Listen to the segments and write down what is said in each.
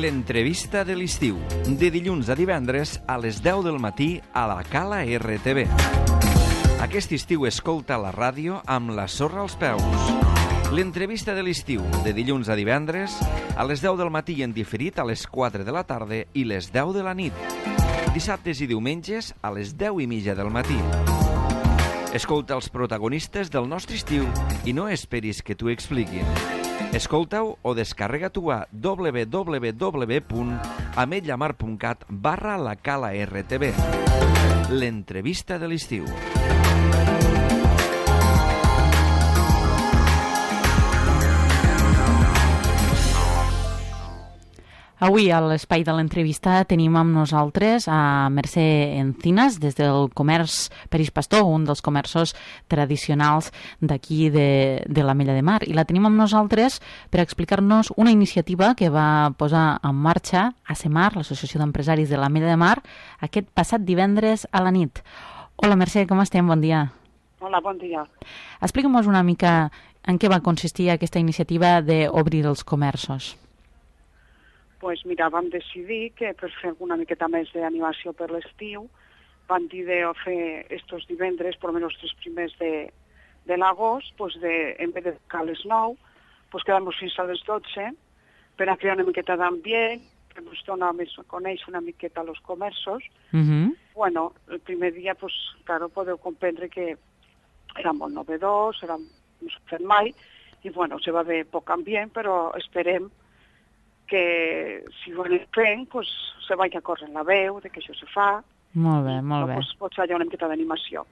L'entrevista de l'estiu, de dilluns a divendres a les 10 del matí a la Cala RTV. Aquest estiu escolta la ràdio amb la sorra als peus. L'entrevista de l'estiu, de dilluns a divendres a les 10 del matí i en diferit a les 4 de la tarda i les 10 de la nit. Dissabtes i diumenges a les 10:30 del matí. Escolta els protagonistes del nostre estiu i no esperis que t'ho expliquin. Escolta-ho o descarrega-t'ho a www.ametlllamar.cat/la Cala RTV. L'entrevista de l'estiu. Avui a l'espai de l'entrevista tenim amb nosaltres a Mercè Encinas, des del comerç Peris Pastor, un dels comerços tradicionals d'aquí de l'Ametlla de Mar. I la tenim amb nosaltres per explicar-nos una iniciativa que va posar en marxa ASEMAR, l'Associació d'Empresaris de l'Ametlla de Mar, aquest passat divendres a la nit. Hola Mercè, com estem? Bon dia. Hola, bon dia. Explica'm una mica en què va consistir aquesta iniciativa d'obrir els comerços. Pues mira, vam decidir que per fer una miqueta més d'animació per l'estiu vam dir de fer estos divendres, per almenys els 3 primers de l'agost, pues en vez de ficar a les 9, pues quedar-nos fins a les 12 per a crear una miqueta d'ambient, que ens dona més a conèixer una miqueta els comerços. Bueno, el primer dia, pues, claro, podeu comprendre que era molt novedós, no s'ha fet mai, i bueno, se va haver poc ambient, però esperem que si ho anem fent, pues, se vagi a córrer la veu, de que això se fa. Molt bé, molt bé. Pues, pot ser allà una miqueta d'animació.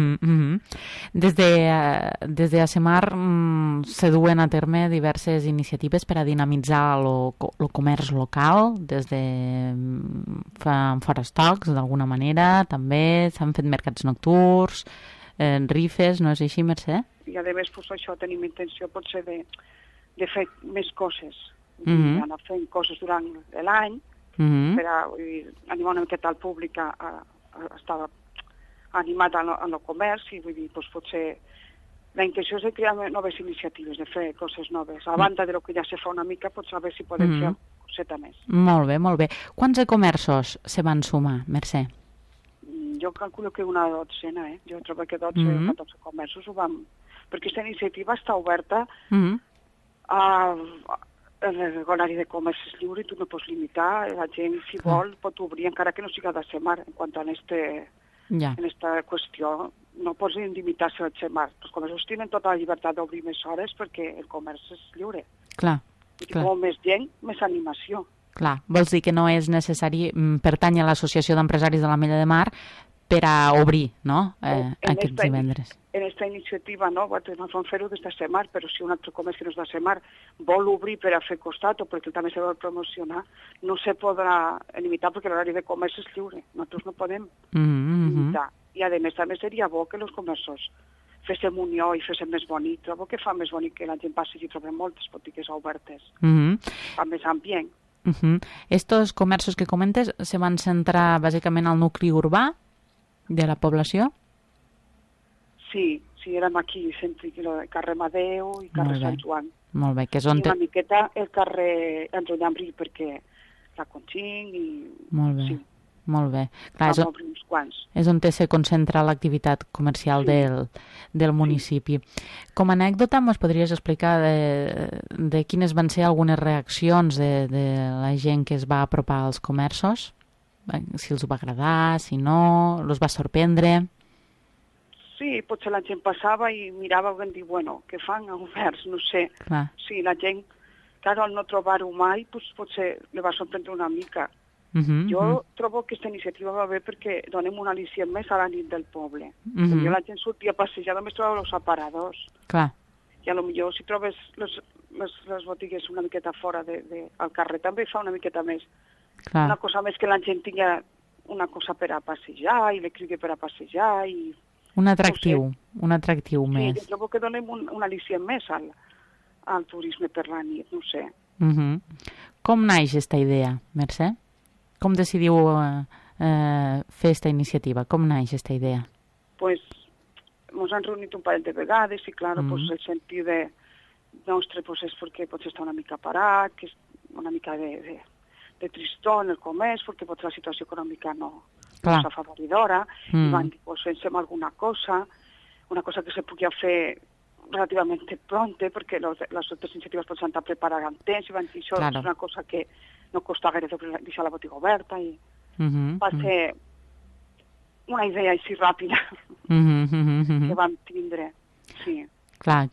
Des de ASEMAR se duen a terme diverses iniciatives per a dinamitzar el comerç local, des de forestocs, d'alguna manera, també s'han fet mercats nocturns, rifes, no és així, Mercè? I a més, pues, això tenim intenció potser de fer més coses. Anar fent coses durant l'any per animar una miqueta al públic a estar animat en el comerç i vull dir, doncs potser la intenció és de crear noves iniciatives, de fer coses noves. A banda de lo que ja se fa una mica, potser a veure si podem fer una coseta més. Molt bé, molt bé. Quants comerços se van sumar, Mercè? Jo calculo que una dotzena, Jo trobo que 12 o 14 comerços ho vam... Perquè aquesta iniciativa està oberta a l'horari de comerç és lliure i tu no pots limitar, la gent si vol pot obrir encara que no siga d'ASEMAR en quant a aquesta qüestió, no pots limitar-se a ASEMAR. Els comerços tenen tota la llibertat d'obrir més hores perquè el comerç és lliure. Clar. I com més gent, més animació. Clar, vols dir que no és necessari pertànyer a l'Associació d'Empresaris de l'Ametlla de Mar per a obrir, no?, aquests divendres. En aquesta iniciativa, no vam fer-ho des d'ASEMAR, però si un altre comerç que no és d'ASEMAR vol obrir per a fer costat o perquè també se vol promocionar, no se podrà limitar perquè l'horari de comerç és lliure. Nosaltres no podem limitar. I a més també seria bo que els comerços féssim unió i féssim més bonic. Trobo que fa més bonic que la gent passi i trobem moltes botigues obertes. Fa més ambient. Estos comerços que comentes se van centrar bàsicament al nucli urbà de la població? Sí, érem aquí, sempre, el carrer Madeu i carrer Sant Joan. Molt bé, que és on... I una miqueta el carrer Andreu Llambrí, perquè la Conxing i... Molt bé, sí. Molt bé. Clar, és on se concentra l'activitat comercial del municipi. Com a anècdota, ens podries explicar de quines van ser algunes reaccions de la gent que es va apropar als comerços? Si els va agradar, si no, els va sorprendre... Sí, potser la gent passava i mirava i vam dir, bueno, què fan a oberts, no sé. Clar. Sí, la gent, claro, al no trobar-ho mai, pues, potser li va sorprendre una mica. Jo trobo que aquesta iniciativa va bé perquè donem un al·licient més a la nit del poble. Jo la gent sortia a passejar, només trobava els aparadors. Clar. I potser si trobes les botigues una miqueta fora al carrer, també fa una miqueta més. Clar. Una cosa més que la gent tingui una cosa per a passejar i le cridi per a passejar i... Un atractiu més. Sí, trobo que donem un al·licient més al turisme per la nit, no sé. Com naix aquesta idea, Mercè? Com decidiu fer aquesta iniciativa? Com naix aquesta idea? Pues ens han reunit un parell de vegades i, clar, pues, el sentit nostre pues, és perquè potser està una mica parat, que és una mica tristor en el comerç, perquè potser la situació econòmica no Clar. és afavoridora, i van dir, pues fem alguna cosa que se pugui fer relativament pronte, perquè les altres iniciatives potser s'han de preparar amb temps, i van dir, això és una cosa que no costa gaire deixar la botiga oberta, i va ser una idea així ràpida que vam tindre, sí. Clar.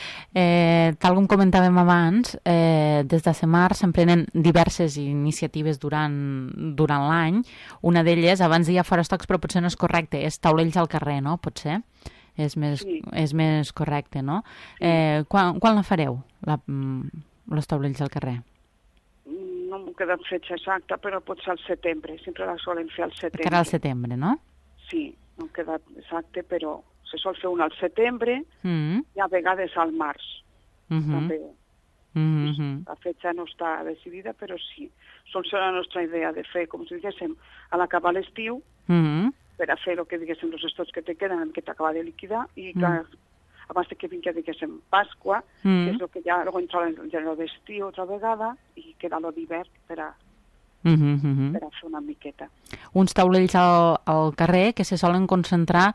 Tal com comentàvem abans, des de Semar s'emprenen diverses iniciatives durant l'any. Una d'elles, abans deia fora estocs, però potser no és correcte, és taulells al carrer, no? Potser? És més correcte, no? Quan la fareu, els taulells al carrer? No m'ho queda fetge exacta, però potser al setembre. Sempre la solen fer al setembre. Que era al setembre, no? Sí, no em queda exacte, però se sol fer un al setembre i a vegades al març. També. La fetge no està decidida, però sí. Sol ser la nostra idea de fer, com si diguéssim, a l'acabar l'estiu, per a fer el que diguéssim els estocs que te queden, que t'acaba de liquidar, i que abans que vingui, diguéssim, Pasqua, que és el que ja entra el gener d'estiu otra vegada, i queda lo d'hivern per a fer una miqueta. Uns taulells al carrer que se solen concentrar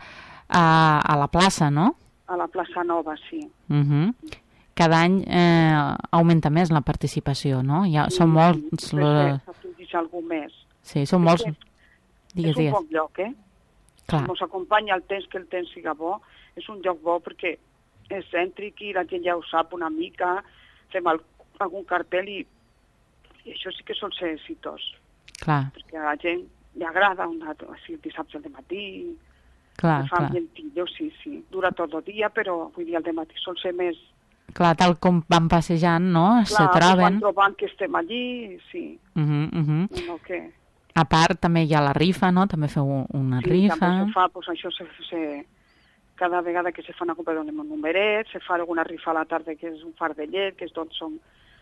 a la plaça, no? A la plaça Nova, sí. Cada any augmenta més la participació, no? Són molts... S'afegeix algú més. Sí, són molts... És un bon lloc, Clar. Ens acompanya el temps, que el temps siga bo. És un lloc bo perquè és cèntric i la gent ja ho sap una mica, fem algun cartell i això sí que sol ser exitós. Clar. Perquè a la gent li agrada així dissabte al matí. Clar. Fa ambientillo, sí. Dura tot el dia, però vull dir, al matí sol ser més... Clar, tal com van passejant, no? Se troben. Van trobant que estem allí, sí. No, que... A part, també hi ha la rifa, no? També feu una rifa. Sí, també se fa, doncs això cada vegada que se fa una compra d'un numeret, se fa alguna rifa a la tarda, que és un far de llet, que són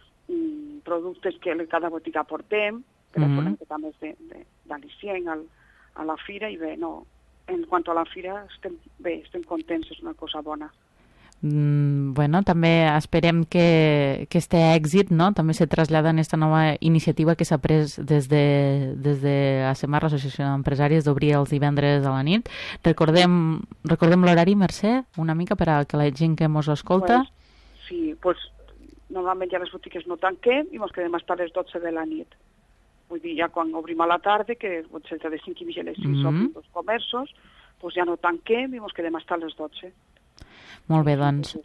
productes que cada botiga portem, per a fer una miqueta més d'al·licient a la fira, i bé, no, en quant a la fira estem contents, és una cosa bona. Bueno, també esperem que este èxit, no? També se trasllada en esta nova iniciativa que s'ha pres des de ASEMAR, l'Associació d'Empresaris, d'obrir els divendres a la nit. Recordem l'horari, Mercè, una mica per a que la gent que mos escolta... Sí, normalment ja les botigues no tanquem i mos quedem fins a les 12 de la nit. Vull dir, ja quan obrim a la tarda, que pot ser de 5 i mitja a les 6 obrim els comerços, doncs ja no tanquem i mos quedem fins a les 12. Molt bé, doncs.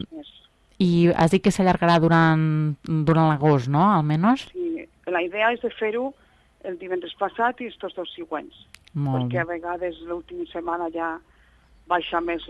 I has dit que s'allargarà durant l'agost, no?, almenys? Sí, la idea és de fer-ho el divendres passat i els dos següents. Perquè a vegades l'última setmana ja baixa més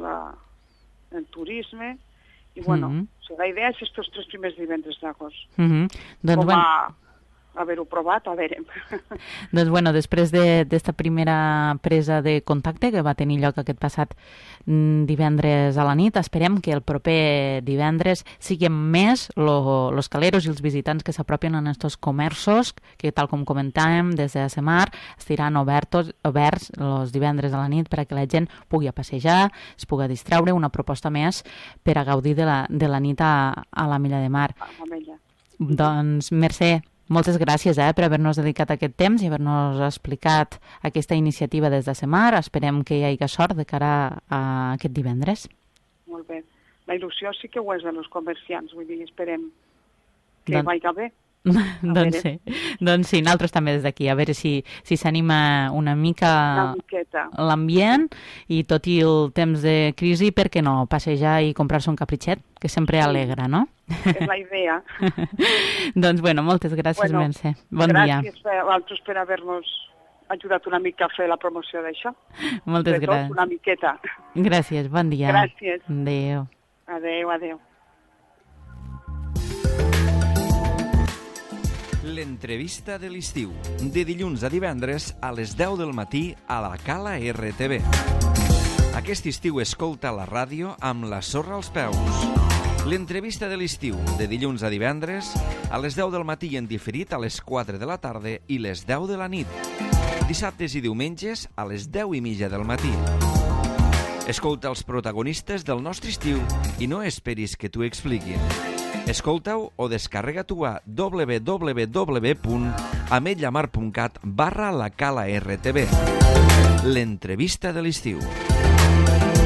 el turisme i, bueno, la idea és estos 3 primers divendres d'agost. Com a haver-ho provat, a veure. Doncs, bueno, després d'esta primera presa de contacte que va tenir lloc aquest passat divendres a la nit, esperem que el proper divendres siguin més los caleros i els visitants que s'apropien en estos comerços, que tal com comentàvem, des de ASEMAR estiran oberts els divendres a la nit per a que la gent pugui passejar, es pugui distreure, una proposta més per a gaudir de la nit a la Milla de Mar. Doncs, Mercè, moltes gràcies per haver-nos dedicat aquest temps i haver-nos explicat aquesta iniciativa des de ASEMAR. Esperem que hi hagi sort de cara a aquest divendres. Molt bé. La il·lusió sí que ho és dels comerciants, vull dir, esperem que vagi bé. Doncs sí, nosaltres també des d'aquí, a veure si s'anima una mica l'ambient i tot i el temps de crisi, per què no, passejar i comprar-se un capritxet, que sempre alegra, no? És la idea. Doncs, bueno, moltes gràcies, Mercè. Bon dia. Gràcies a vosaltres per haver-nos ajudat una mica a fer la promoció d'això. Moltes gràcies. Una miqueta. Gràcies, bon dia. Gràcies. Adéu. Adéu. L'entrevista de l'estiu, de dilluns a divendres a les 10 del matí a la Cala RTV. Aquest estiu escolta la ràdio amb la sorra als peus. L'entrevista de l'estiu, de dilluns a divendres a les 10 del matí en diferit a les 4 de la tarda i les 10 de la nit. Dissabtes i diumenges a les 10 i mitja del matí. Escolta els protagonistes del nostre estiu i no esperis que t'ho expliquin. Escolta-ho o descarrega-t'ho a www.ametlllamar.cat/La Cala RTV. L'entrevista de l'estiu.